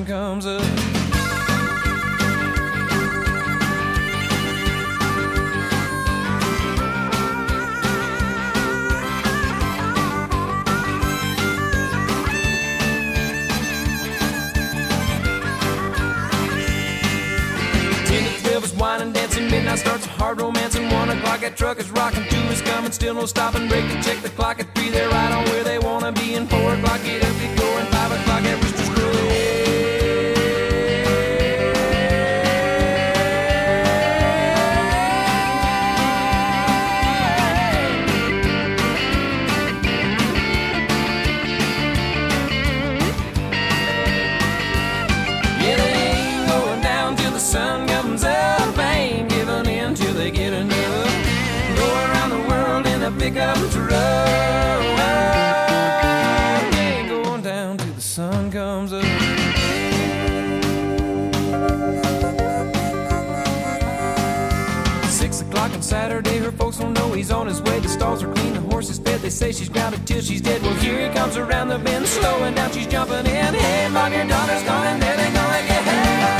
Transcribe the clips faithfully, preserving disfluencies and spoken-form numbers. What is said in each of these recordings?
comes up. Wine and dancing, midnight starts a hard romance, and one o'clock that truck is rocking, two is coming, still no stopping, break and check the clock at three, they're right on where they wanna be, and four o'clock get up, get going, five o'clock at Rooster's Crow. Yeah, they ain't going down till the sun comes up, ain't giving in till they get enough, go around the world in a pickup truck, ain't going down till the sun comes up. Six o'clock on Saturday, her folks don't know he's on his way. The stalls are clean, the horse is fed, they say she's grounded till she's dead. Well, here he comes around the bend, slowing down, she's jumping in. Hey, mom, your daughter's gone, and there they go again.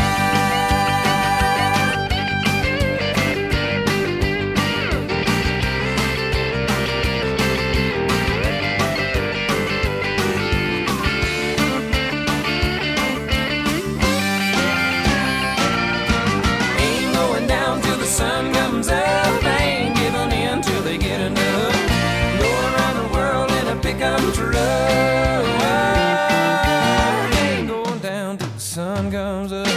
Sun comes up, ain't giving in till they get enough, go around the world in a pickup truck, ain't going down till the sun comes up.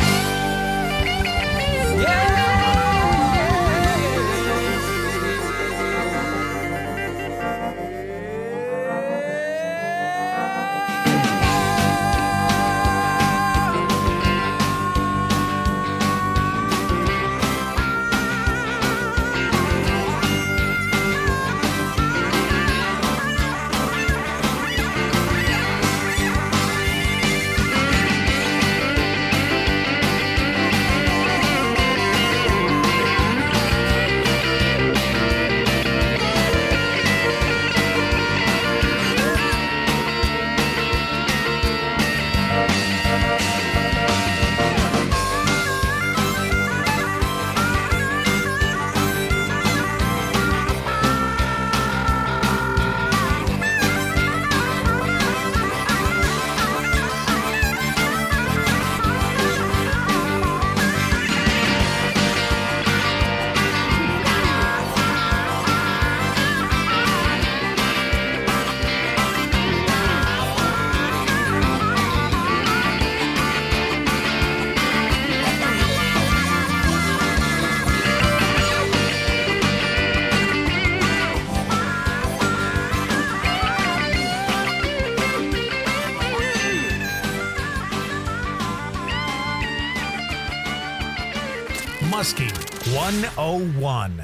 Muskie one oh one.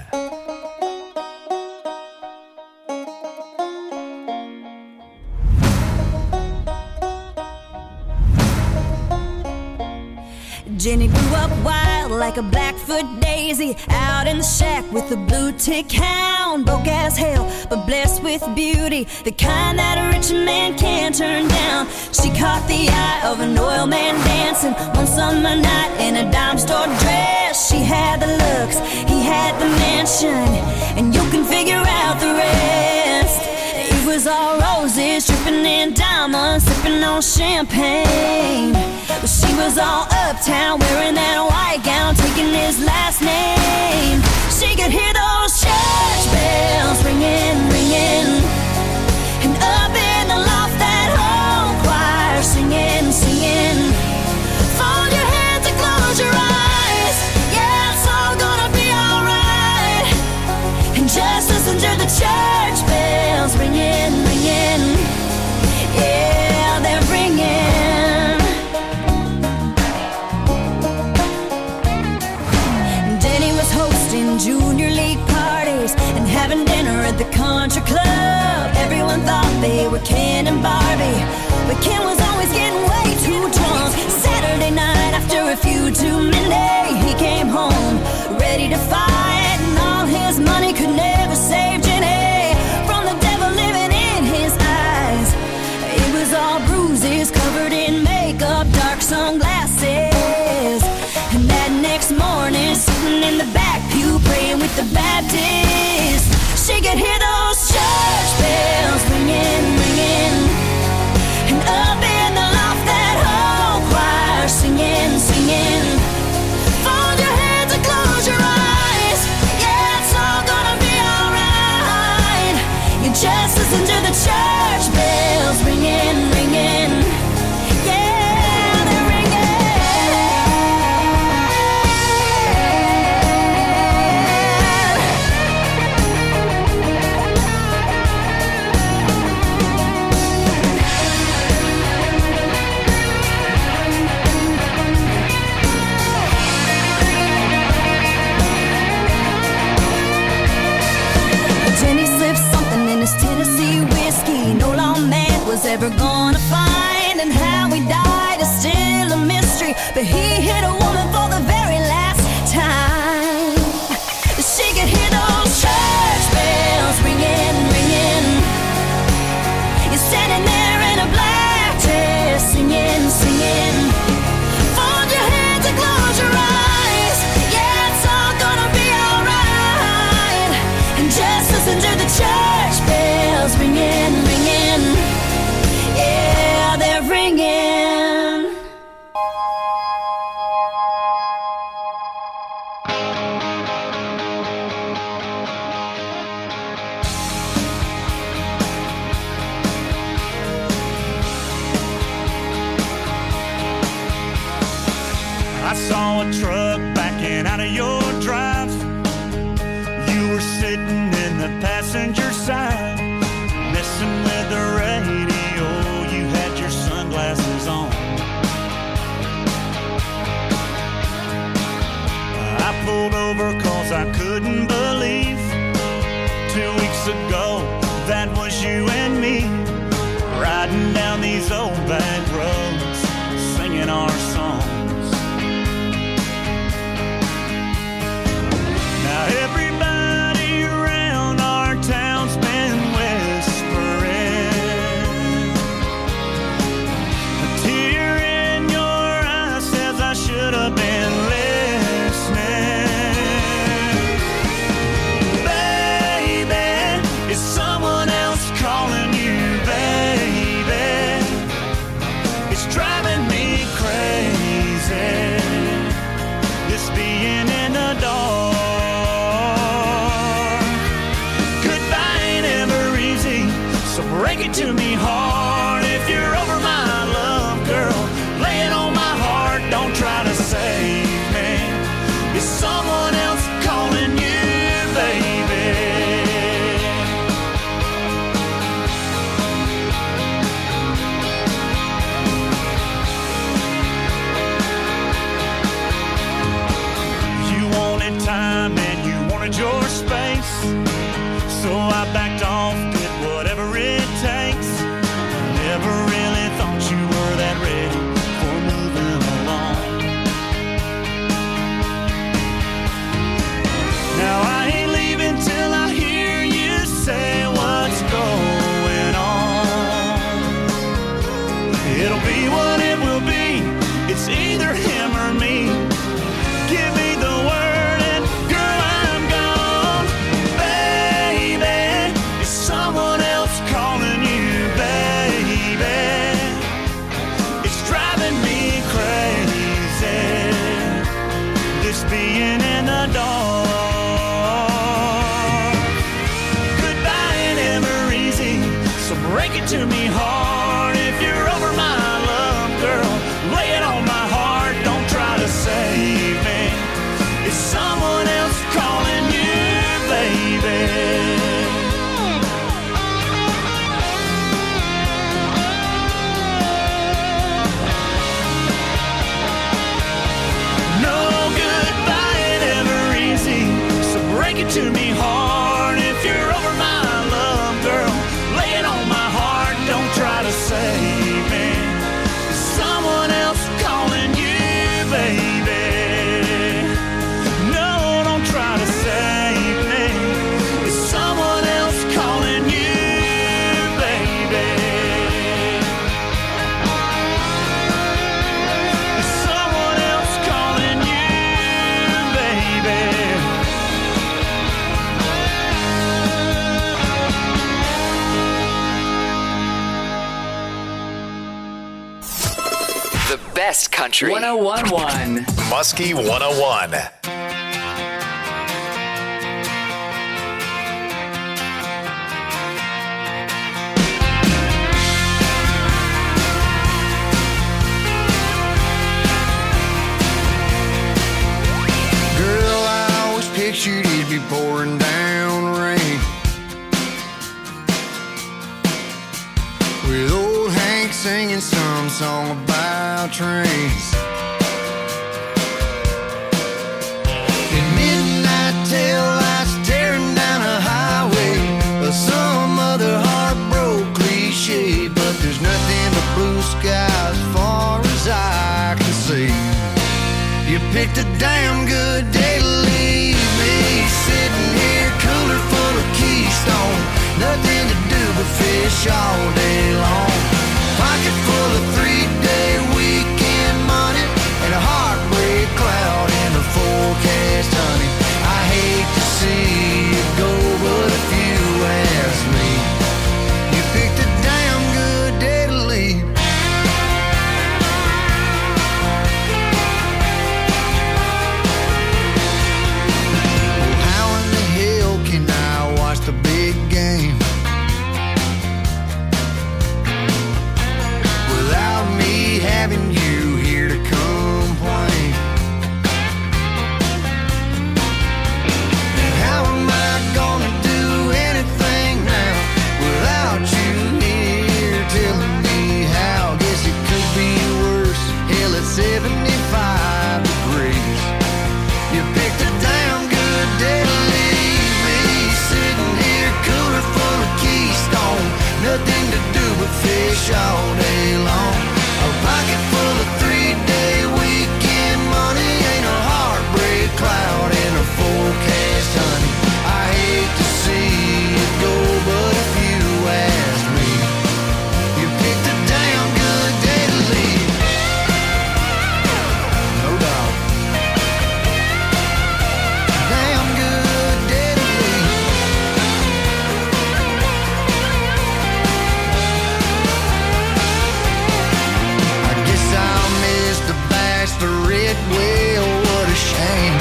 Jenny grew up wild like a Blackfoot daisy, out in the shack with a blue tick hound, broke as hell but blessed with beauty, the kind that a rich man can't turn down. She caught the eye of an oil man dancing one summer night in a dime store dress. She had the looks, he had the mansion, and you can figure out the rest. It was all roses, dripping in diamonds, sipping on champagne. Well, she was all uptown, wearing that white gown, taking his last name. She could hear those church bells ringing, ringing, and up in the loft that whole choir singing, singing. Fold your hands and close your eyes, yeah, it's all gonna be alright. And just listen to the church bells ringing, ringing, yeah, they're ringing. Junior league parties and having dinner at the country club. Everyone thought they were Ken and Barbie, but Ken was always getting way too drunk. Saturday night after a few too many, he came home ready to fight, and all his money could never save Jenny from the devil living in his eyes. It was all bruises covered in makeup, dark sun a Baptist. She could hear those church bells ringing, ringing. And up in the loft, that whole choir singing, singing. Fold your hands and close your eyes. Yeah, it's all gonna be alright. You just listen to the church bells ringing, ringing. Yeah, they're ringing. Jenny slipped something in his Tennessee whiskey no lawman was ever gonna find. And how he died is still a mystery, but he hit a woman for the very last time. She could hear those church bells ringing, ringing. You're standing there in a black dress singing, singing. Fold your hands and close your eyes. Yeah, it's all gonna be alright. And just listen to the church bells ringing, ringing. Yeah, they're ringing. I saw a truck backing out of your drive. You were sitting in the passenger side, messing with the radio. You had your sunglasses on. I pulled over cause I couldn't believe two weeks ago that was you and me, riding down these old back roads, singing our songs. Now everybody around our town's been whispering. A tear in your eye says I should have been listening. Baby, is someone else calling you, baby? It's driving me crazy, this being in the dark. So break it to me hard if you're over my love, girl. Lay it on my heart, don't try to save me. Is someone else calling you, baby? You wanted time and you wanted your space, so I backed off, did whatever it takes. Never really thought you were that ready for moving along. Now I ain't leaving till I hear you say what's going on. It'll be what it will be, it's either him or me. Give me the word and girl, I'm gone. Baby, is someone else calling you, baby? It's driving me crazy, this being in the dark. Goodbye ain't ever easy, so break it to me hard if you're over my love, girl. Lay it on my heart, don't try to save me. Is someone else calling you, baby? Break it to me hard if you're over my love, girl. Lay it on my heart, don't try to save me. Is someone else calling you, baby? No, don't try to save me. Is someone else calling you, baby? Is someone else calling you, baby? The best country. one oh one point one. Muskie one oh one. Girl, I always pictured it'd be pouring down rain, with old Hank singing some song about trains. And midnight tail lights tearing down a highway, or some other heartbroken cliche. But there's nothing but blue skies as far as I can see. You picked a damn good day to leave me, sitting here cooler full of Keystone. Nothing to do but fish all day long. Pocket full of three-day weekend money, and a heartbreak cloud in the forecast, honey. I hate to see you go, but if you ask me, you picked a damn good day to leave. Oh, how in the hell can I watch the big game without me having you here to complain? And how am I gonna do anything now without you here telling me how? Guess it could be worse. Hell, it's seventy-five degrees. You picked a damn good day to leave me, sitting here cooler full of Keystone. Nothing to do but fish all day long. A pocket full of three-day weekend money, ain't a heartbreak cloud in a forecast, honey. I hate to see it go, but if you ask me, you picked a damn good day to leave. No doubt. Damn good day to leave. I guess I'll miss the bachelorette. Well, what a shame.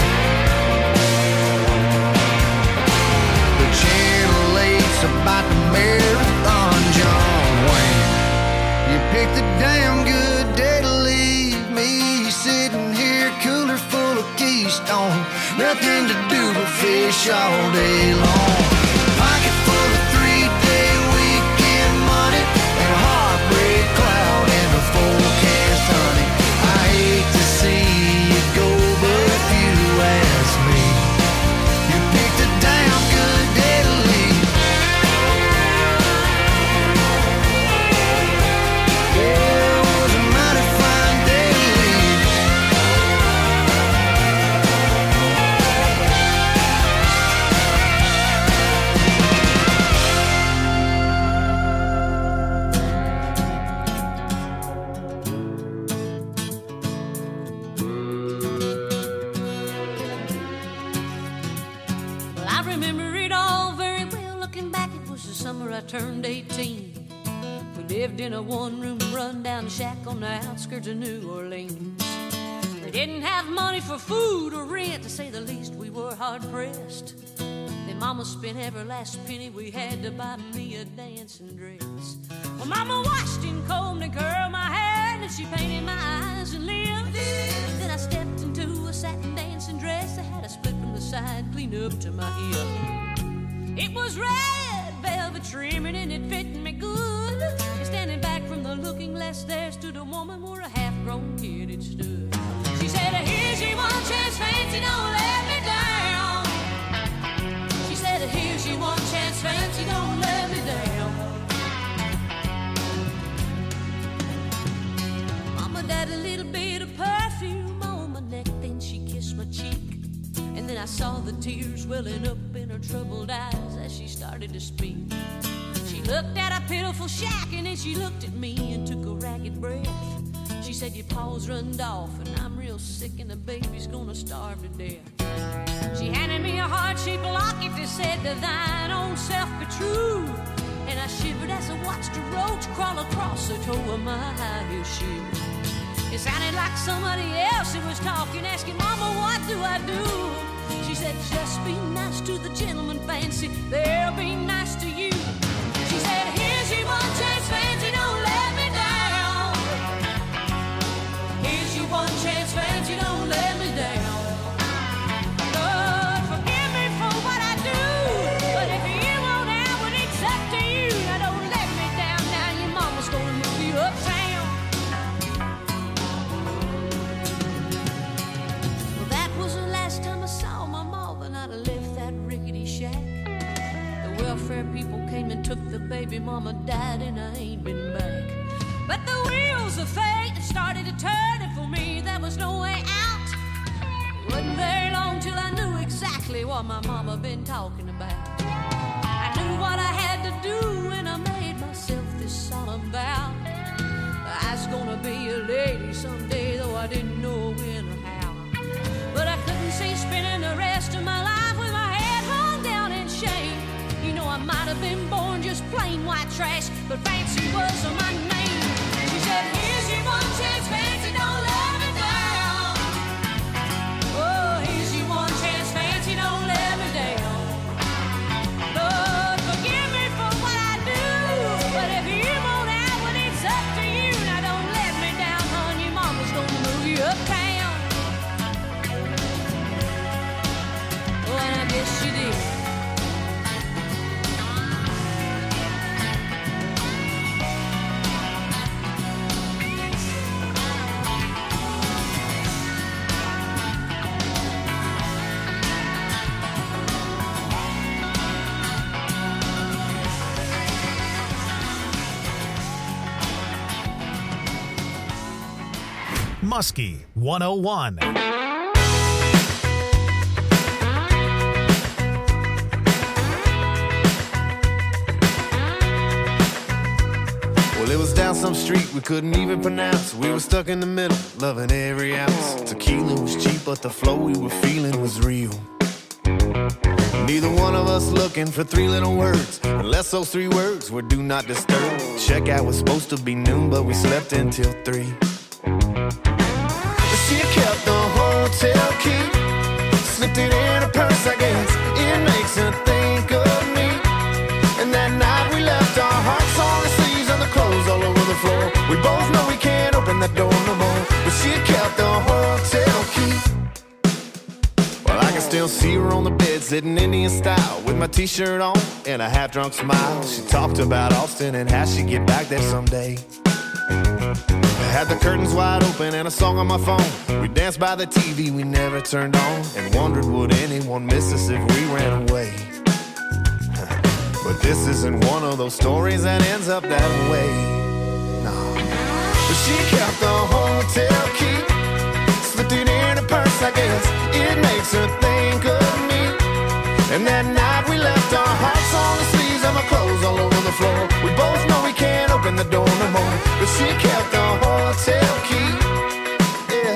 The Channel eight's about the marathon, John Wayne. You picked a damn good day to leave me, sitting here cooler full of Keystone. Nothing to do but fish all day long. Pocket full of three-day weekend money, and a heartbreak cloud in the forecast, honey. I hate to see it go, but if you ask me, you picked a damn good day to leave. Yeah, it was a mighty fine day to leave. Well, I remember it all very well. Looking back, it was the summer I turned eighteen. We lived in a one-room run-down shack on the outskirts of New Orleans. We didn't have money for food or rent, to say the least. We were hard-pressed. Then Mama spent every last penny we had to buy me a dancing dress. Well, Mama washed and combed and curled my hair, and she painted my eyes and lips. Then I stepped into a satin dancing dress that had a split from the side clean up to my hip. It was red velvet trimming and it fit me good. And standing back from the looking glass, there stood a woman where a half-grown kid had stood. She said, "Here's your one chance, fancy, don't let me down." She said, "Here's your one chance, fancy, don't let me down." Mama died a little bit of perfume on my neck, then she kissed my cheek. And then I saw the tears welling up in her troubled eyes as she started to speak. She looked at a pitiful shack, and then she looked at me and took a ragged breath. She said, "Your paws runned off, and I'm real sick, and the baby's gonna starve to death." She handed me a heart-shaped locket that said, "To thine own self be true." And I shivered as I watched a roach crawl across the toe of my high heel shoe. It like somebody else who was talking, asking, Mama, what do I do? She said, just be nice to the gentleman, Fancy. They'll be nice to you. She said, here's your one chance, Fancy, don't let me down. Here's your one chance, Fancy, don't let me down. Lord, forgive me for what I do, but if you won't have it, it's up to you. Now don't let me down, now your mama's gonna move you uptown. Well, that was the last time I saw my ma, the night I left that rickety shack. The welfare people came and took the baby, mama died and I ain't been back. But the wheels of fate started to turn, and for me there was no way out. It wasn't very long till I knew exactly what my mama been talking about. I knew what I had to do when I made myself this solemn vow. I was gonna be a lady someday, though I didn't know when or how. But I couldn't see spending the rest of my life with my head hung down in shame. You know, I might have been born just plain white trash, but Fancy was my name. She said, here's your one chance, Fancy, don't let me down. Oh, here's your one chance, Fancy, don't let me down. Lord, forgive me for what I do, but if you won't have it, it's up to you. Now don't let me down, hon, your mama's gonna move you uptown. Oh, and I guess she did. Muskie one oh one. Well, it was down some street we couldn't even pronounce. We were stuck in the middle, loving every ounce. Tequila was cheap, but the flow we were feeling was real. Neither one of us looking for three little words, unless those three words were do not disturb. Checkout was supposed to be noon, but we slept until three. She kept the hotel key, slipped it in her purse, I guess. It makes her think of me. And that night we left our hearts on the sleeves and the clothes all over the floor. We both know we can't open that door no more, but she kept the hotel key. Well, I can still see her on the bed, sitting Indian style, with my t-shirt on and a half-drunk smile. She talked about Austin and how she'd get back there someday. Had the curtains wide open and a song on my phone. We danced by the T V we never turned on, and wondered would anyone miss us if we ran away. But this isn't one of those stories that ends up that way. No. But she kept the hotel key, slipped it in her purse, I guess. It makes her think of me. And that night we left our hearts on the sleeves and my clothes all over the floor. We both know we can't open the door no more, but she kept the hotel key. Yeah.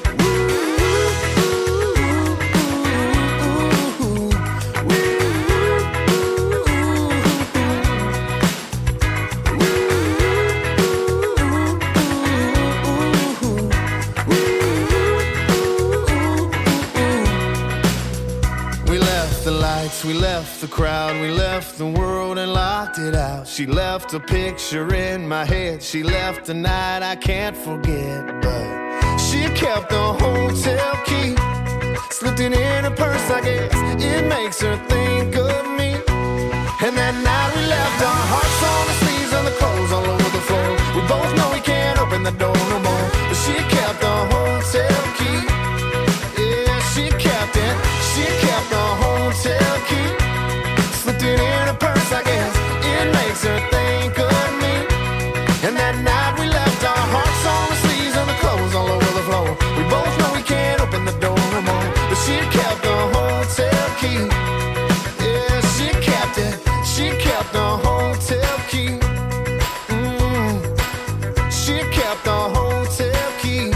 We left the lights, we left the crowd, we left the world and locked it out. She left a picture in my head, she left a night I can't forget. But she kept the hotel key, slipped it in her purse, I guess. It makes her think of me. And that night we left our hearts on the sleeves and the clothes all over the floor. We both know we can't open the door no more, but she kept the hotel key. Yeah, she kept it, she kept the hotel key, slipped it in her purse, I guess. It makes her think of me. And that night we left our hearts on the sleeves and the clothes all over the floor. We both know we can't open the door no more, but she kept the hotel key. Yeah, she kept it, she kept the hotel key. Mm. She kept the hotel key.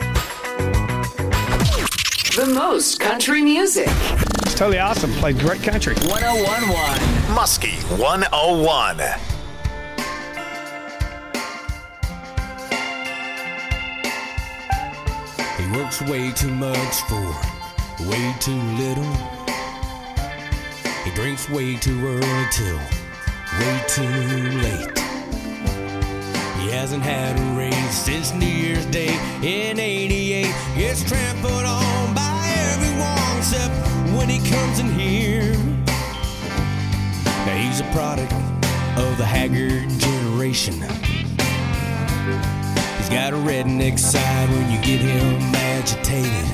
The most country music. It's totally awesome. Played great country. one oh one point one. Muskie one oh one. He works way too much for way too little. He drinks way too early till way too late. He hasn't had a raise since New Year's Day in eighty-eight. Gets trampled on by everyone except when he comes in here. Now he's a product of the haggard generation. He's got a redneck side when you get him agitated.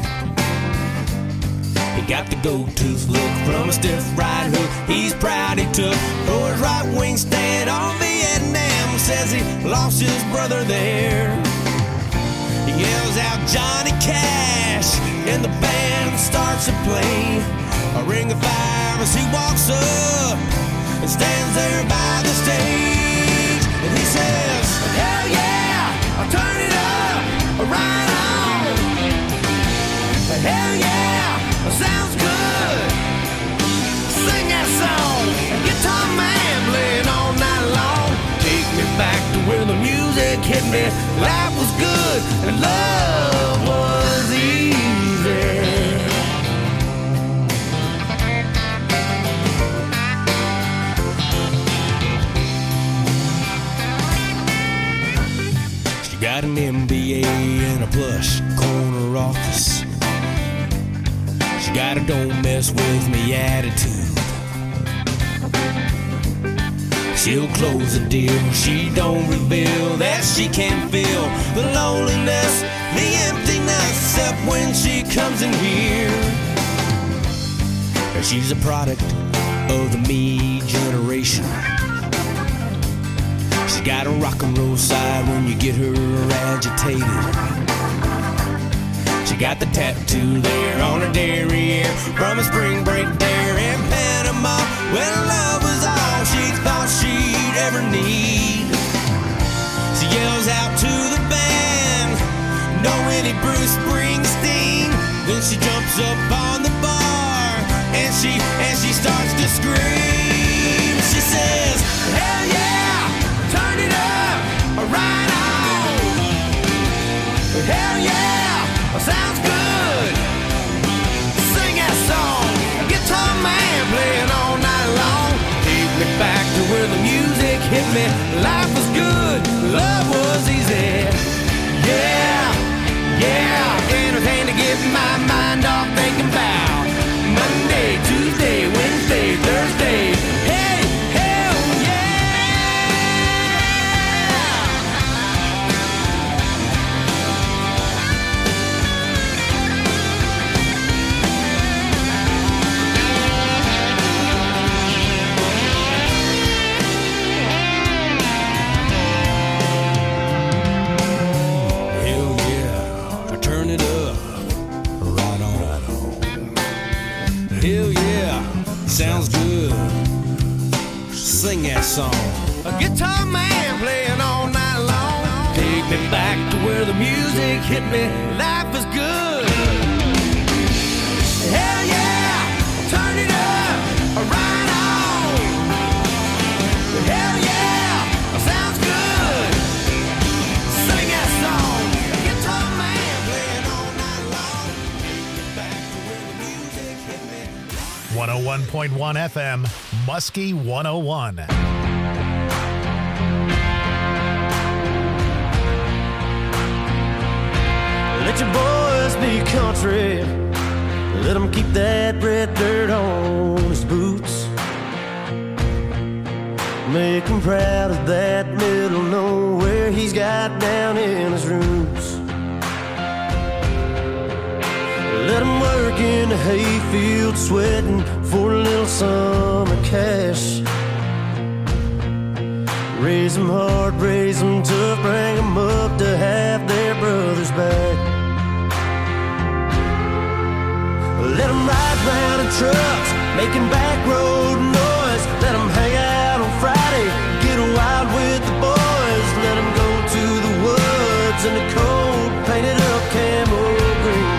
He got the gold tooth look from a stiff right hook he's proud he took for his right wing stand on Vietnam. Says he lost his brother there. He yells out Johnny Cash and the band starts to play a ring of fire as he walks up and stands there by the stage. And he says, hell yeah, I'll turn it up, right on. Hell yeah, sounds good. Sing that song, guitar man playing all night long. Take me back to where the music hit me. Life was good and love was easy. She got an M B A and a plush corner office. She got a don't mess with me attitude. She'll close a deal, she don't reveal that she can feel the loneliness, the emptiness, except when she comes in here. She's a product of the me generation. She's got a rock and roll side when you get her agitated. She got the tattoo there on her derriere from a spring break there in Panama when love was all she thought she'd ever need. She yells out to the band, know any Bruce Springsteen? Then she jumps up on the bar and she and she starts to scream. She says, hell yeah, turn it up, right on. Hell yeah, sounds good. Sing that song, guitar man playing all night long. Take me back to where the music hit me. Life was good, love was easy. Yeah, yeah, anything to get my mind off thinking about Monday, Tuesday, Wednesday, Thursday. Hey, hell hell yeah, sounds good. Sing that song. A guitar man playing all night long. Take me back to where the music hit me. Life was good. Hell yeah, turn it up, right on. Hell yeah, sounds good. Sing that song. A guitar man playing all night long. Take me back to where the music hit me. one oh one point one F M, Muskie one oh one. Let your boys be country. Let them keep that red dirt on his boots. Make him proud of that middle nowhere he's got down in his roots. Let him work in the hayfield sweating for a little summer cash. Raise them hard, raise them tough, bring them up to have their brothers back. Let them ride round in trucks, making back road noise. Let them hang out on Friday, get wild with the boys. Let them go to the woods in the cold, painted up camo green.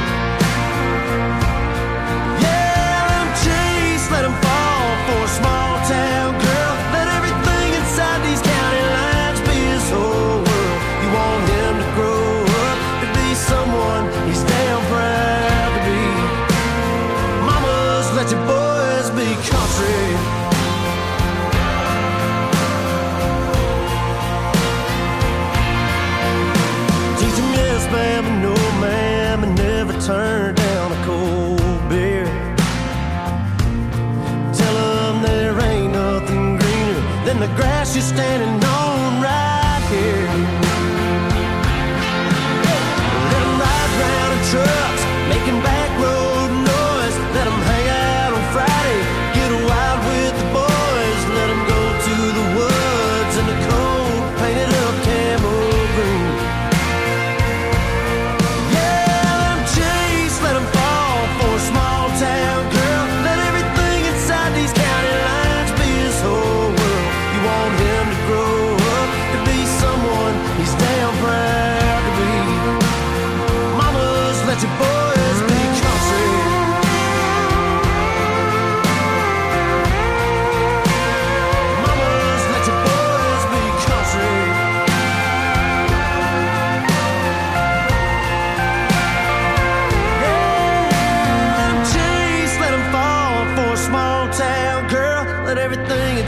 Yeah, let them chase, let them fall for a small town girl. Let everything inside these county lines be his whole world. You want him to grow up to be someone he's down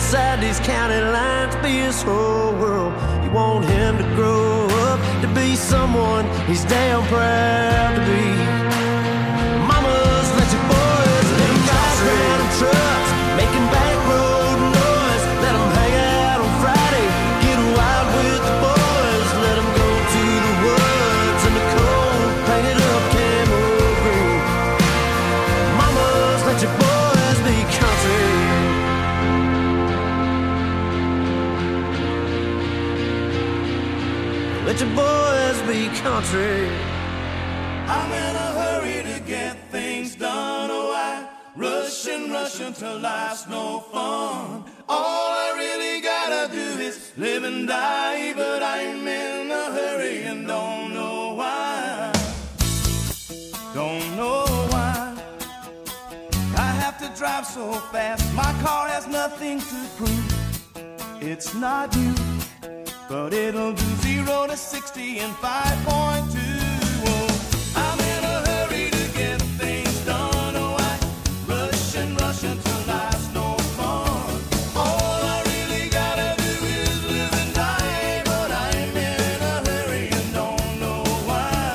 inside these county lines be his whole world. You want him to grow up to be someone he's damn proud to be. Mamas, let your boys let them drive around in trucks, making back road noise. Let them hang out on Friday, get wild with the boys. Let them go to the woods in the cold, painted up camo green. Mamas, let your boys be country. Let your boys be country. I'm in a hurry to get things done. Oh, I rush and rush until life's no fun. All I really gotta do is live and die, but I'm in a hurry and don't know why. Don't know why I have to drive so fast. My car has nothing to prove. It's not new, but it'll do zero to sixty in five point two. Oh, I'm in a hurry to get things done. Oh, I rush and rush until life's no fun. All I really gotta do is live and die, but I'm in a hurry and don't know why.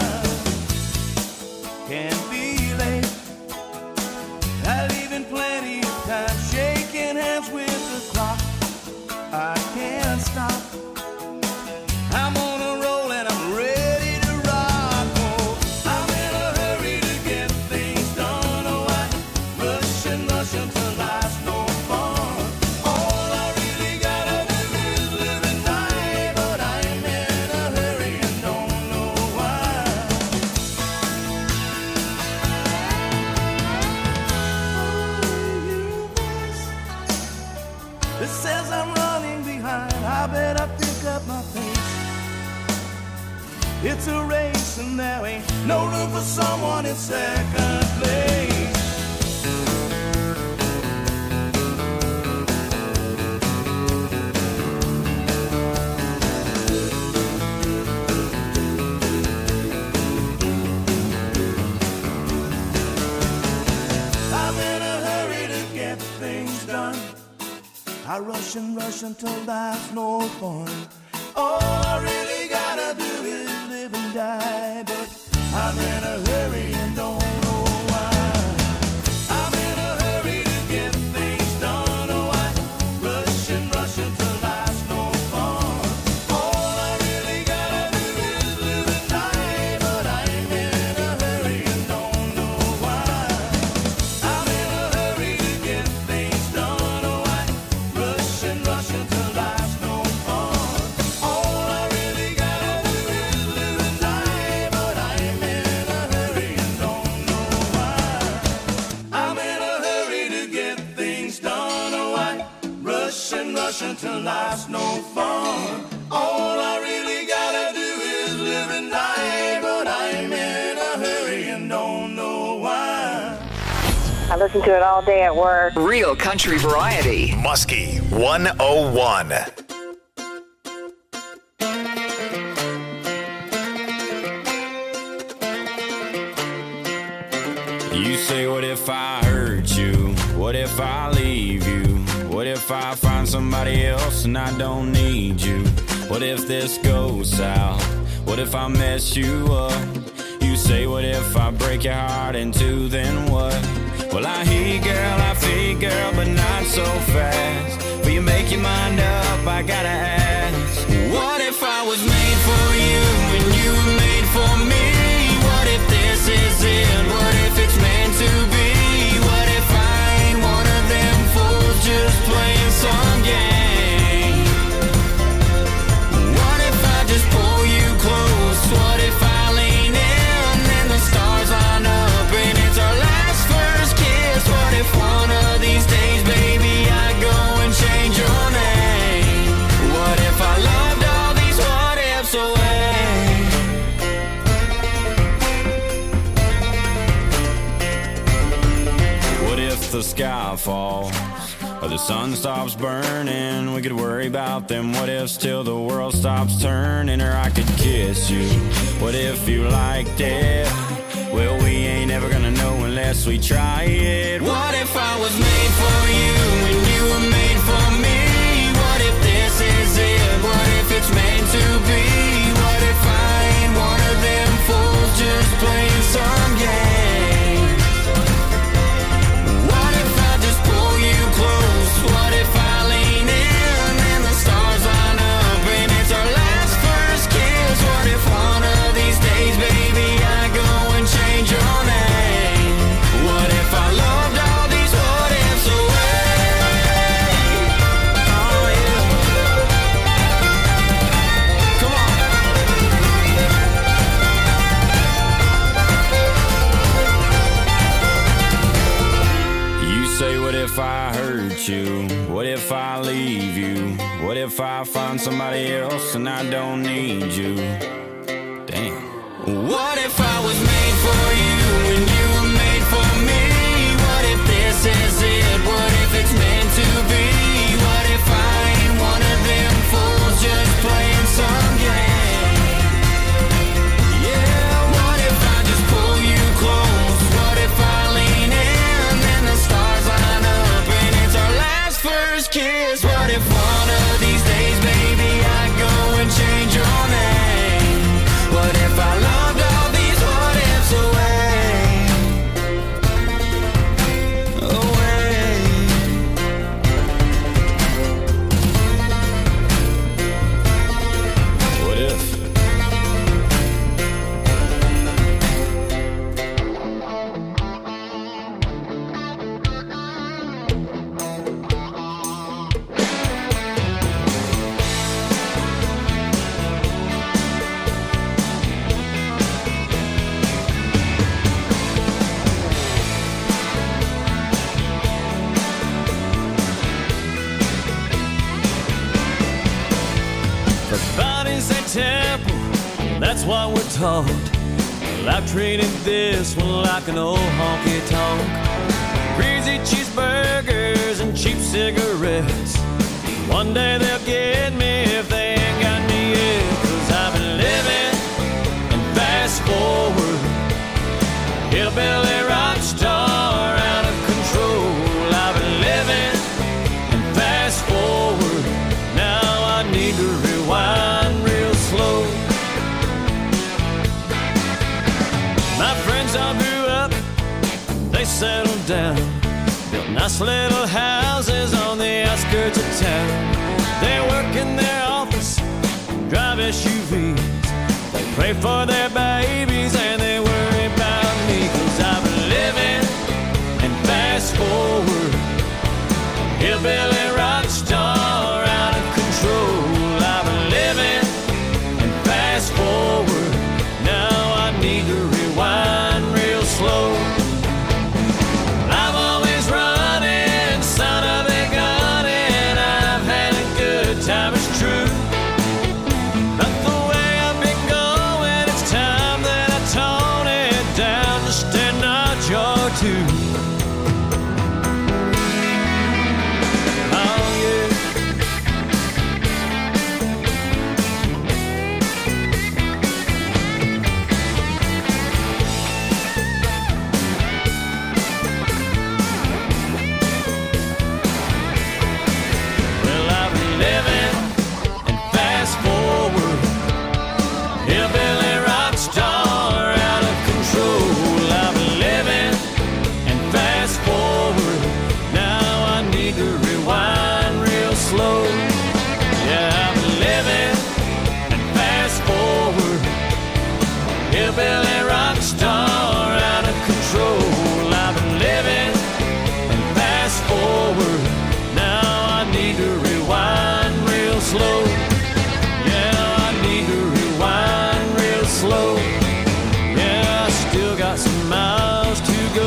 Can't be late. I leave in plenty of time, shaking hands with the clock. I can't stop. I'm on a roll and I'm ready to rock. Oh, I'm in a hurry to get things done. Oh, I rush and rush until life's no fun. All I really gotta do is live and die, but I'm in a hurry and don't know why. It says I'm running behind. I better pick up my pace. It's a race and there ain't no room for someone in second place. I'm in a hurry to get things done. I rush and rush until life's no fun. All I really gotta do is live and die, but I'm in a hurry and don't know why. I'm in a hurry to get things done. Oh, I rush and rush until life's no fun. All I really gotta do is live and die, but I'm in a hurry and don't know why. I'm in a hurry to get things done. Oh, I rush and rush until life's no fun. All I really gotta do is live and die, but I'm in a hurry and don't know why. I'm in a hurry to get things done. Oh, I rush and rush until life's no fun. All I really gotta do is live and die, but I'm in a hurry and don't know why. I listen to it all day at work. Real country variety. Muskie one oh one. You say, what if I hurt you? What if I leave you? What if I find somebody else and I don't need you? What if this goes south? What if I mess you up? You say, what if I break your heart in two, then what? Well, I hear you, girl, I feel you, girl, but not so fast. Will you make your mind up? I gotta ask. What if I was made for you and you were made for me? What if this is it? What if it's meant to be? What if I ain't one of them fools just playing some game? What if I just pull you close? What if I lean in and the stars line up and it's our last first kiss? What if one of these days, baby, I go and change your name? What if I loved all these what ifs away? What if the sky falls or the sun stops burning? We could worry about them what ifs till the world stops turning. Or I could kiss you. What if you liked it? Well, we ain't ever gonna know unless we try it. What if I was made for you and you were made for me? it's meant to be? What if I ain't one of them fools just playing some game? What if I just pull you close? What if I lean in and the stars line up and it's our last first kiss? What if one of these days, baby, I go and change your name? What if I loved all these what ifs away? Oh yeah. Come on. You say, what if I hurt you? What if I leave you? What if I find somebody else and I don't need you? Damn. What if I was made for you and you were made for me? What if this is it? What if it's meant to be? What if I ain't one of them fools just playing some game? Yeah, what if I just pull you close? What if I lean in and the stars line up and it's our last first kiss? What if one of these days, baby, I go and change your name? What if I loved all these what ifs away? Away. What if? The body's a temple, that's what we're taught. Well, I've treated this one like an old honky tonk. Greasy cheeseburgers and cheap cigarettes. One day they'll get me if they ain't got me yet. Cause I've been living and fast forward. Hillbilly rock star out of control. I've been living and fast forward. Now I need to rewind real slow. My friends all grew up, they settled down, built nice little houses on the outskirts of town. They work in their office, drive S U Vs. They pray for their babies and they worry about me. Cause I've been living and fast forward. Hillbilly rock star out of control. I've been living and fast forward. Now I need to rewind real slow. I'm always running, son of a gun, and I've had a good time, it's true. But the way I've been going, it's time that I tone it down just a notch or two. Oh yeah. Well, I've been living and fast forward. Hillbilly rock star out of control. I've been living and fast forward. Now I need to rewind real slow. Yeah, I've been living and fast forward. Hillbilly rock star out of control. I've been living and fast forward. Now I need to rewind real slow. Yeah, I need to rewind real slow. Yeah, I still got some miles to go.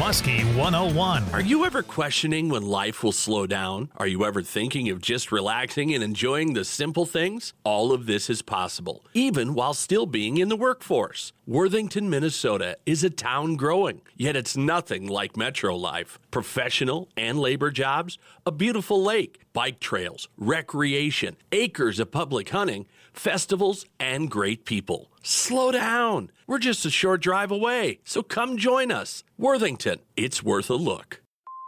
Muskie one oh one. Are you ever questioning when life will slow down? Are you ever thinking of just relaxing and enjoying the simple things? All of this is possible, even while still being in the workforce. Worthington, Minnesota is a town growing, yet it's nothing like metro life. Professional and labor jobs, a beautiful lake, bike trails, recreation, acres of public hunting, festivals, and great people. Slow down. We're just a short drive away, so come join us. Worthington, it's worth a look.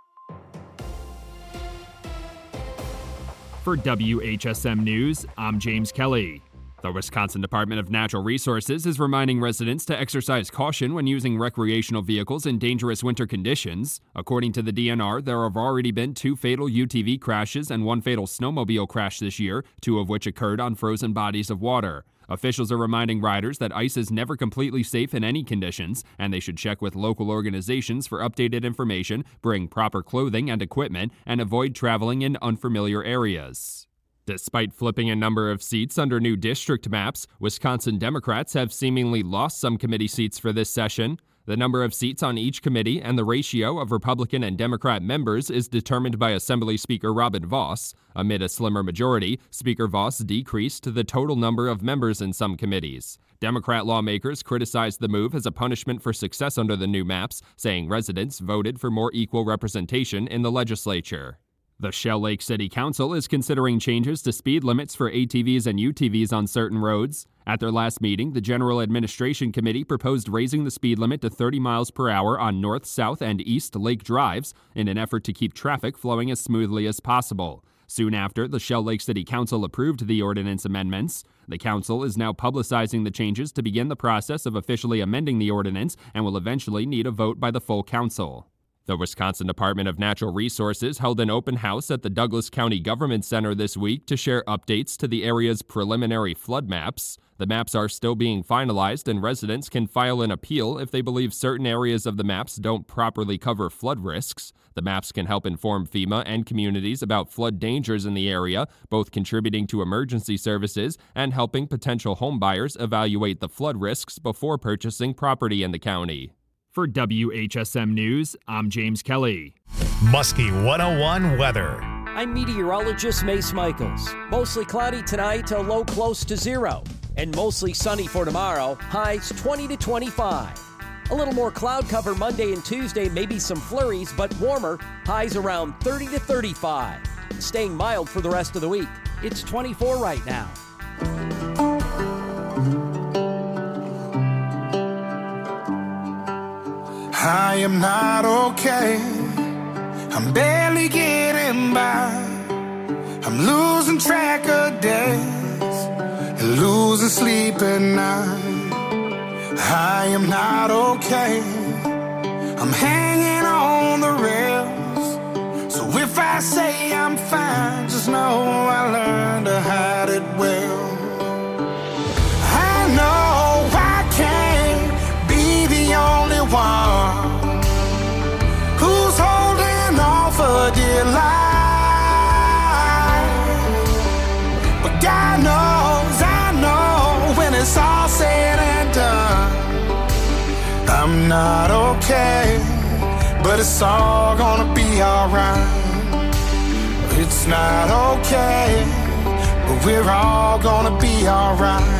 For W H S M News, I'm James Kelly. The Wisconsin Department of Natural Resources is reminding residents to exercise caution when using recreational vehicles in dangerous winter conditions. According to the D N R, there have already been two fatal U T V crashes and one fatal snowmobile crash this year, two of which occurred on frozen bodies of water. Officials are reminding riders that ice is never completely safe in any conditions, and they should check with local organizations for updated information, bring proper clothing and equipment, and avoid traveling in unfamiliar areas. Despite flipping a number of seats under new district maps, Wisconsin Democrats have seemingly lost some committee seats for this session. The number of seats on each committee and the ratio of Republican and Democrat members is determined by Assembly Speaker Robin Vos. Amid a slimmer majority, Speaker Vos decreased the total number of members in some committees. Democrat lawmakers criticized the move as a punishment for success under the new maps, saying residents voted for more equal representation in the legislature. The Shell Lake City Council is considering changes to speed limits for A T Vs and U T Vs on certain roads. At their last meeting, the General Administration Committee proposed raising the speed limit to thirty miles per hour on north, south, and east lake drives in an effort to keep traffic flowing as smoothly as possible. Soon after, the Shell Lake City Council approved the ordinance amendments. The council is now publicizing the changes to begin the process of officially amending the ordinance and will eventually need a vote by the full council. The Wisconsin Department of Natural Resources held an open house at the Douglas County Government Center this week to share updates to the area's preliminary flood maps. The maps are still being finalized, and residents can file an appeal if they believe certain areas of the maps don't properly cover flood risks. The maps can help inform FEMA and communities about flood dangers in the area, both contributing to emergency services and helping potential homebuyers evaluate the flood risks before purchasing property in the county. For W H S M News, I'm James Kelly. Muskie one oh one weather. I'm meteorologist Mace Michaels. Mostly cloudy tonight, a low close to zero. And mostly sunny for tomorrow, highs twenty to twenty-five. A little more cloud cover Monday and Tuesday, maybe some flurries, but warmer, highs around thirty to thirty-five. Staying mild for the rest of the week. It's twenty-four right now. I am not okay. I'm barely getting by. I'm losing track of days and losing sleep at night. I am not okay. I'm hanging on the rails. So if I say I'm fine, just know I learned to hide it well. I know I can't be the only one who's holding on for dear life. But God knows, I know, when it's all said and done, I'm not okay, but it's all gonna be alright. It's not okay, but we're all gonna be alright.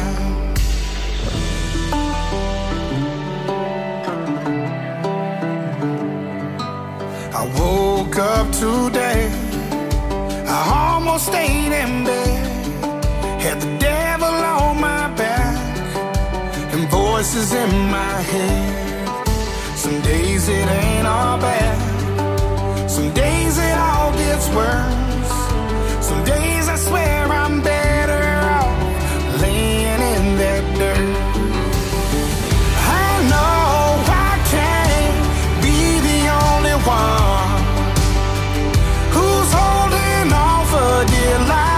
I woke up today, I almost stayed in bed, had the devil on my back and voices in my head. Some days it ain't all bad, some days it all gets worse. Some days I swear I'm better off laying in that dirt. I know I can't be the only one who's holding on for dear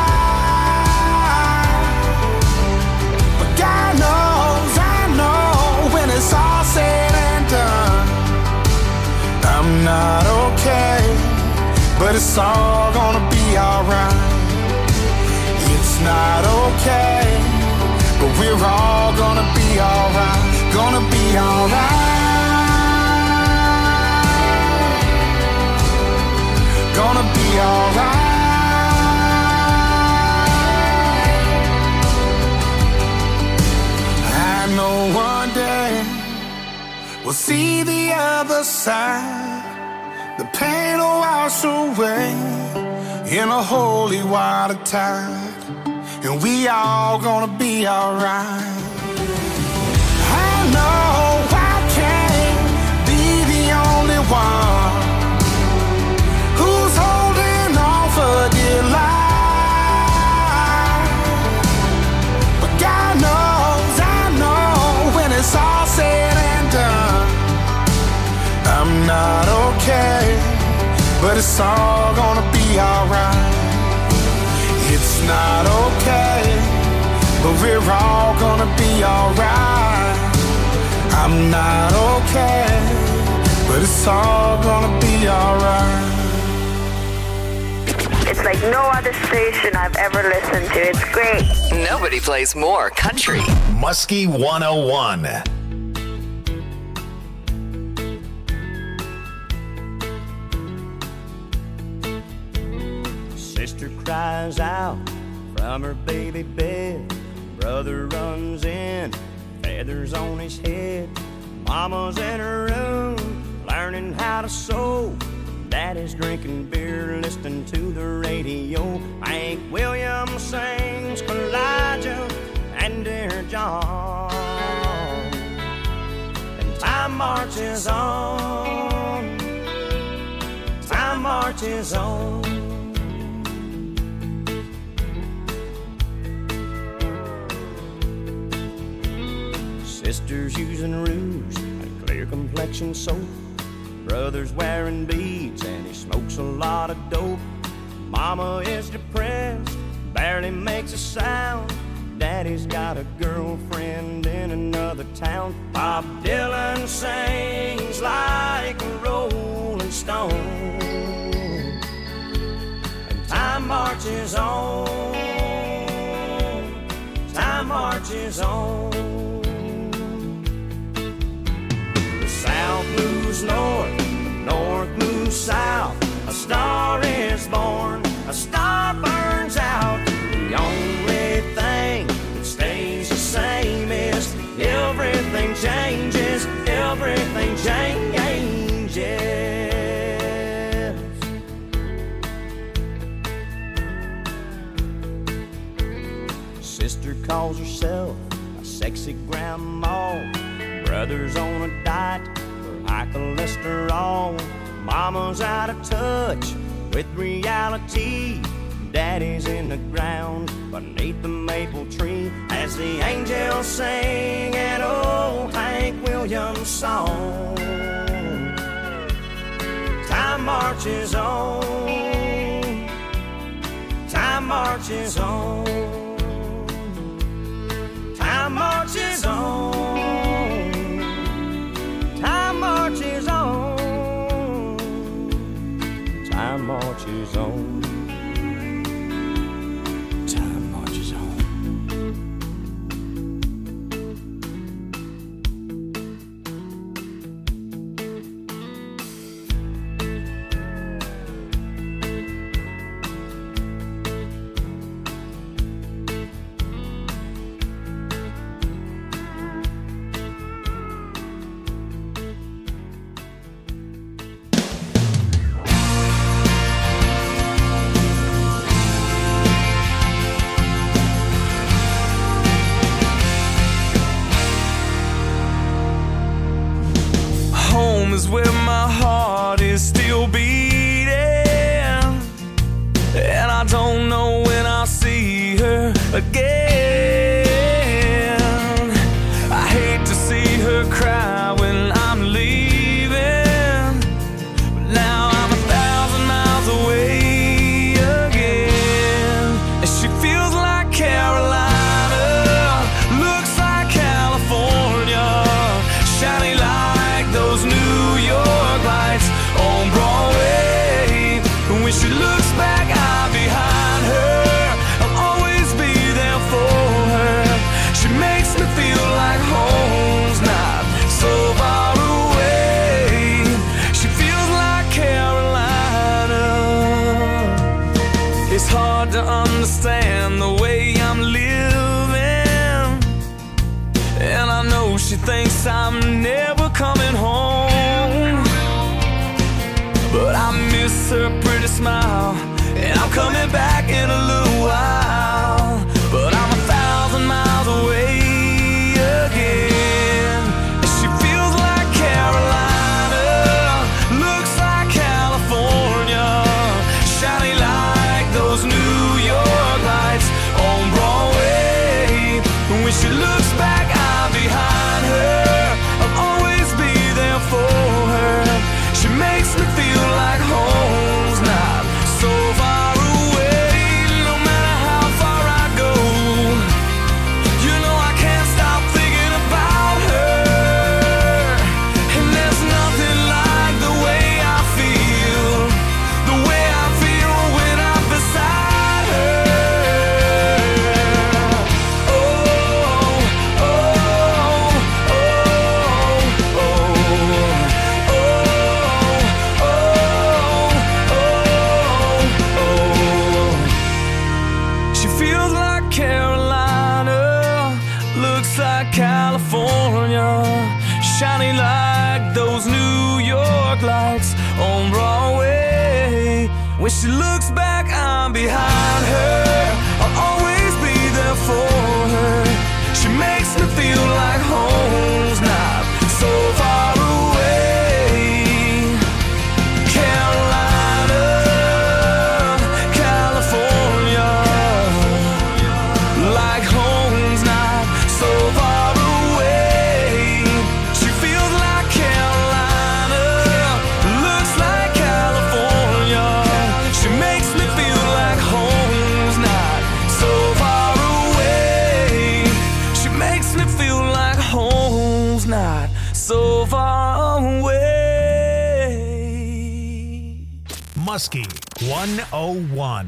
life. But God knows, I know, when it's all said and done, I'm not okay, but it's all gonna be alright. It's not okay, but we're all gonna be alright. Gonna be alright. we'll see the other side. The pain will wash away in a holy water tide, and we all gonna be alright. I know I can't be the only one who's holding on for dear life, but God knows, I know when it's all said and done, I'm not okay, but it's all gonna be alright. It's not okay, but we're all gonna be alright. I'm not okay, but it's all gonna be alright. It's like no other station I've ever listened to. It's great. Nobody plays more country. Muskie one oh one. Sister cries out from her baby bed. Brother runs in, feathers on his head. Mama's in her room, learning how to sew. Daddy's drinking beer, listening to the radio. Hank Williams sings Elijah and Dear John. And time marches on, time marches on. Sisters using rouge and clear complexion soap. Brother's wearing beads and he smokes a lot of dope. Mama is depressed, barely makes a sound. Daddy's got a girlfriend in another town. Bob Dylan sings like a rolling stone. And time marches on, time marches on. South moves north, north moves south. A star is born, a star burns out. The only thing that stays the same is everything changes, everything changes. Sister calls herself a sexy grandma. Brother's on a diet for high cholesterol. Mama's out of touch with reality. Daddy's in the ground beneath the maple tree as the angels sing an old Hank Williams song. Time marches on, time marches on, time marches on. Time marches on, time marches on, time marches on. Is where my heart is still beating, and I don't know when I'll see her again. I hate to see her cry when I'm leaving, but now I'm a thousand miles away again. And she feels like Carolina, looks like California, shining like those new lights on Broadway. When she looks back, I'm behind her. I'll always be there for her. She makes me feel like home's not so far away. She feels like Carolina. It's hard to understand the way I'm living, and I know she thinks I'm never coming home. smile. And I'm coming back in a little while, but I'm a thousand miles away again. And she feels like Carolina, looks like California, shining like those New York lights on Broadway. And when she looks back, I'm behind her. I'll always be there for her. She makes me feel like home's not so far away. No matter how far I go, you know I can't stop thinking about her. And there's nothing like the way I feel, the way I feel when I'm beside her. Oh, oh, oh, oh, oh, oh. She feels like Carolina, looks like California, shining like those New York lights on Broadway. When she looks back, I'm behind her. I'll always be there for her. She makes me feel like home's not so far away. Carolina, California, like home's not so far away. She feels like Carolina, looks like California. She makes me feel like home's not so far away. She makes me feel like home's not so far away. Muskie one oh one.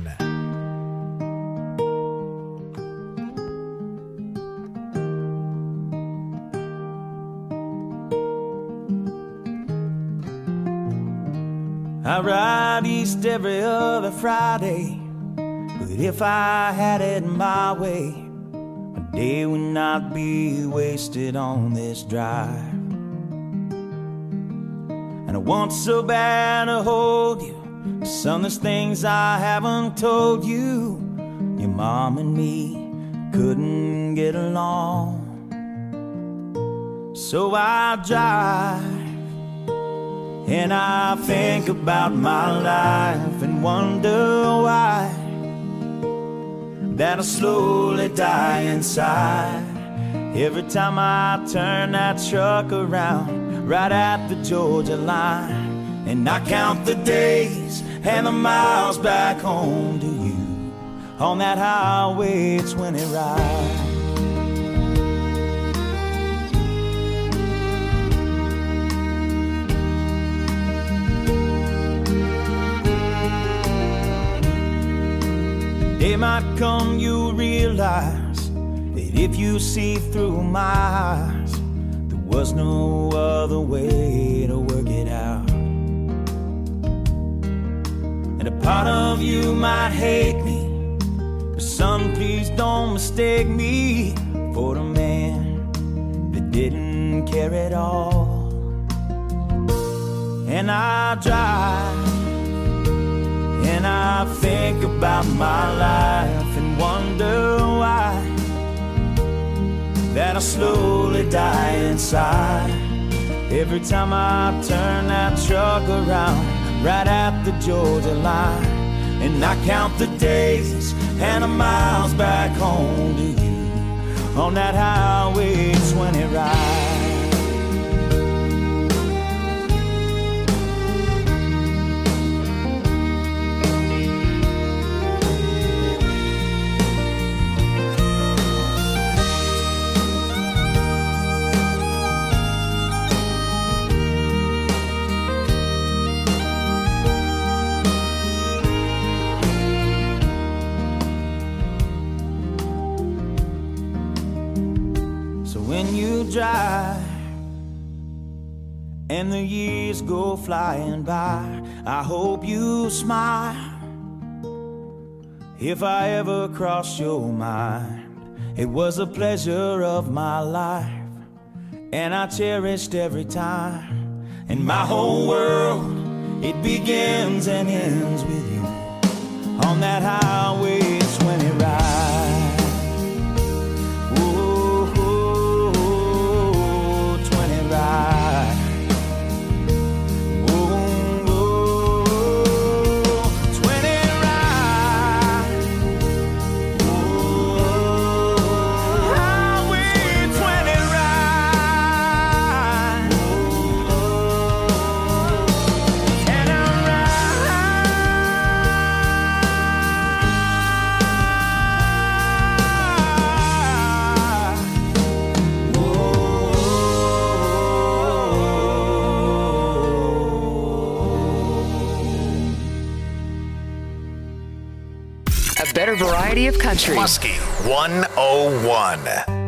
I ride east every other Friday, but if I had it my way, a day would not be wasted on this drive. And I want so bad to hold you, some of the things I haven't told you. Your mom and me couldn't get along, so I drive and I think about my life and wonder why that I slowly die inside. Every time I turn that truck around right at the Georgia line, and I count the days and the miles back home to you on that highway twenty ride. Day might come, you'll realize that if you see through my eyes, there was no other way to work it out. And a part of you might hate me, but son, please don't mistake me for the man that didn't care at all. And I drive and I think about my life and wonder why that I slowly die inside. Every time I turn that truck around right at the Georgia line, and I count the days and the miles back home to you on that highway twenty ride. Drive and the years go flying by, I hope you smile if I ever crossed your mind. It was a pleasure of my life, and I cherished every time. And my whole world, it begins and ends with you on that highway twenty ride. Oh, oh, oh, twenty ride. Oh, oh, twenty ride. Oh, highway twenty ride. And I A better variety of country. Muskie one oh one.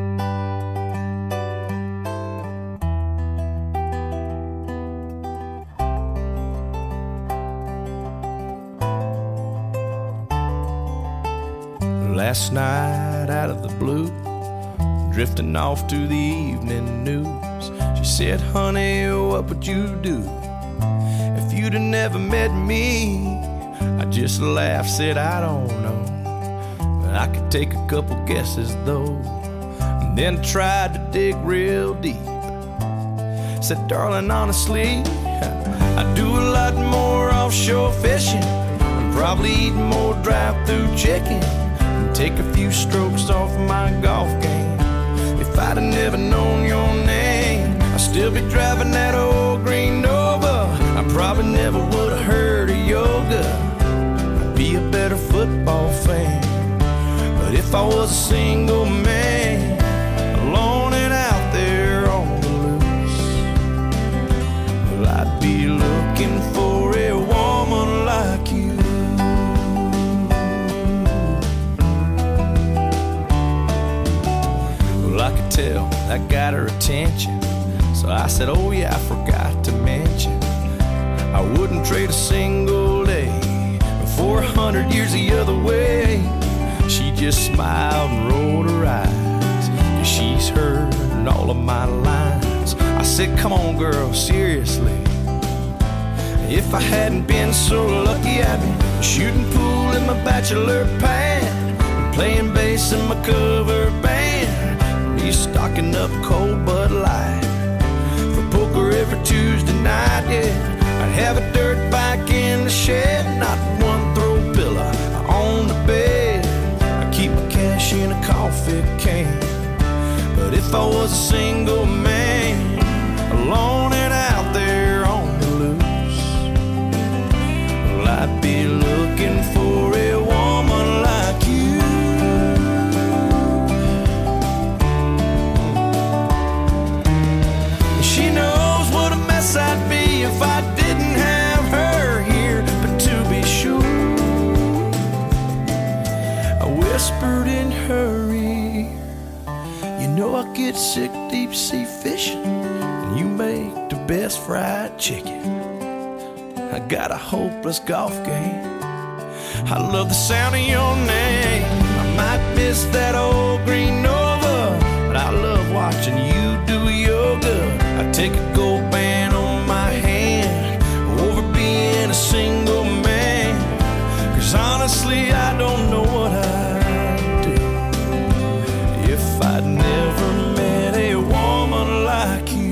Last night out of the blue, drifting off to the evening news, she said, honey, what would you do if you'd have never met me? I just laughed, said, I don't know, but I could take a couple guesses though. And then tried to dig real deep. Said, darling, honestly, I do a lot more offshore fishing, and probably eat more drive-through chicken, and take a few strokes off my golf game. If I'd have never known your name, I'd still be driving that old green Nova. I probably never would have heard of yoga. I'd be a better football fan. But if I was a single man, alone and out there on the loose, well, I'd be looking for a woman like you. Well, I could tell that got her attention, so I said, oh yeah, I forgot to mention, I wouldn't trade a single day for a hundred years the other way. She just smiled and rolled her eyes, 'cause she's heard all of my lines. I said, come on girl, seriously, if I hadn't been so lucky, I'd be shooting pool in my bachelor pad, and playing bass in my cover band, be stocking up cold Bud Light for poker every Tuesday night, yeah. I'd have a dirt bike in the shed, not one throw pillow on the bed. I keep my cash in a coffee can. But if I was a single man, alone and out there on the loose, well, I'd be looking for a woman like you. She knows what a mess I'd be if I didn't have her here. But to be sure, I whispered in her ear, you know I get sick deep sea fishing, and you make the best fried chicken. I got a hopeless golf game, I love the sound of your name. I might miss that old green Nova, but I love watching you do yoga. I take a gold band on my hand over being a single man, 'cause honestly I don't know what I'd do if I'd never met a woman like you.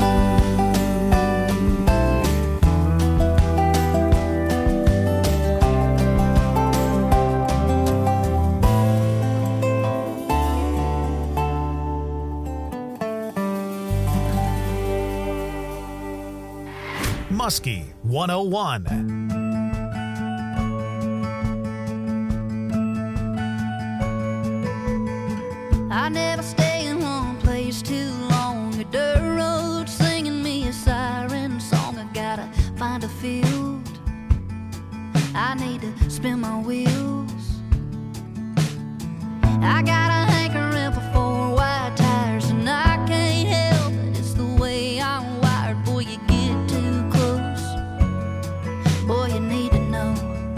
Muskie one oh one. I never stay in one place too long. A dirt road singing me a siren song. I gotta find a field, I need to spin my wheels. I got a hankering for four wide tires, and I can't help it, it's the way I'm wired. Boy, you get too close, boy, you need to know.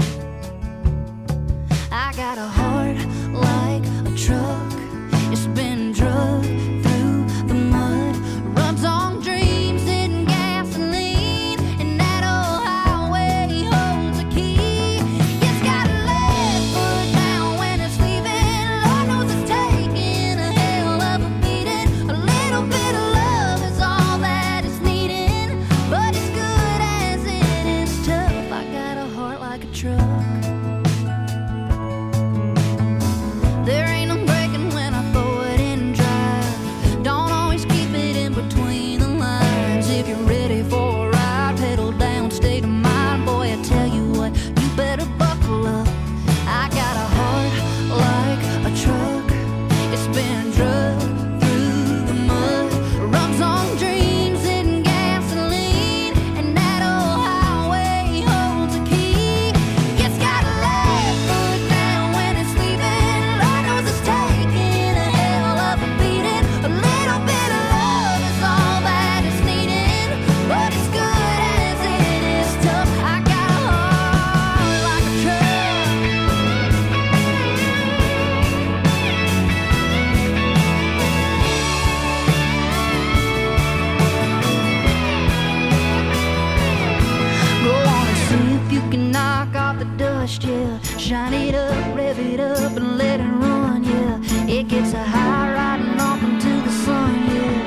I got a heart like a truck, it's been drugged through the mud, runs on dreams and gasoline, and that old highway holds a key. It's got a Shine it up, rev it up, and let it run, yeah. It gets a high riding off into the sun, yeah.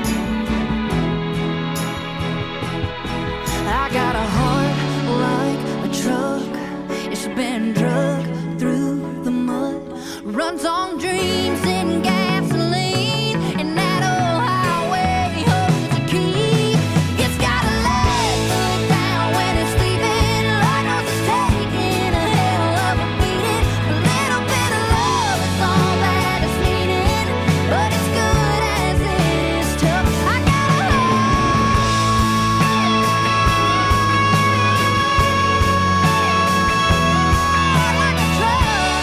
I got a heart like a truck. It's been drugged through the mud. Runs on dreams and gasoline. And that old highway holds a key. It's got a leg foot down when it's sleeping. Lord knows it's taking a hell of a beating. A little bit of love is all that it's needing. But it's good as it is tough. I got a heart like a truck.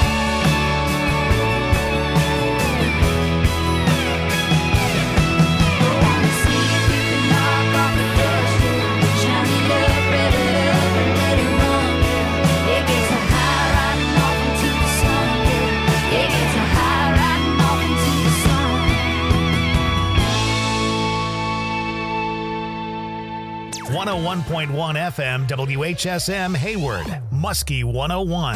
I wanna see if you can knock off the dust, yeah. Shine it up, rev it up, and let it run, yeah. It gets a high riding off into the sun, yeah. It gets a high riding off into the sun. one oh one point one F M W H S M Hayward, Muskie one oh one.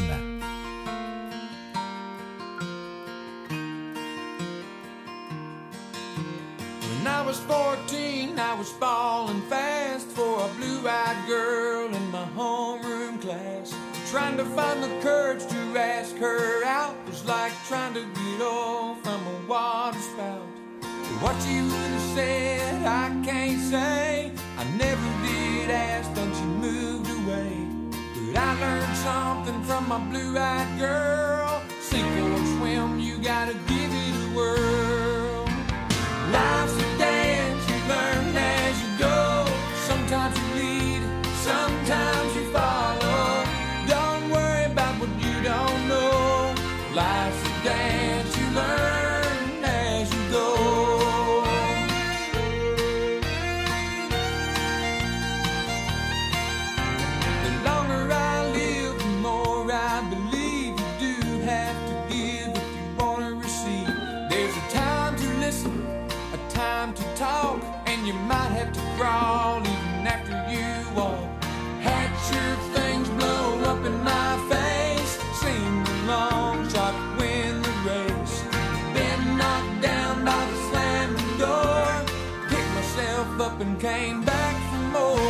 When I was fourteen, I was falling fast for a blue-eyed girl in my homeroom class. Trying to find the courage to ask her out was like trying to get off from a water spout. What you would have said, I can't say. I never did ask, then she moved away. But I learned something from my blue-eyed girl. Sink or swim, you gotta give it a whirl. Life's a dance, you learn as you go. Sometimes you lead, sometimes you follow. Don't worry about what you don't know. Life's a dance, you learn as you go. The longer I live, the more I believe you do have to give if you want to receive. There's a time to listen, a time to talk, and you might have to crawl even after you walk. Hatch your things, blow up in my face, sing the long shot, win the race. Been knocked down by the slamming door, picked myself up and came back for more.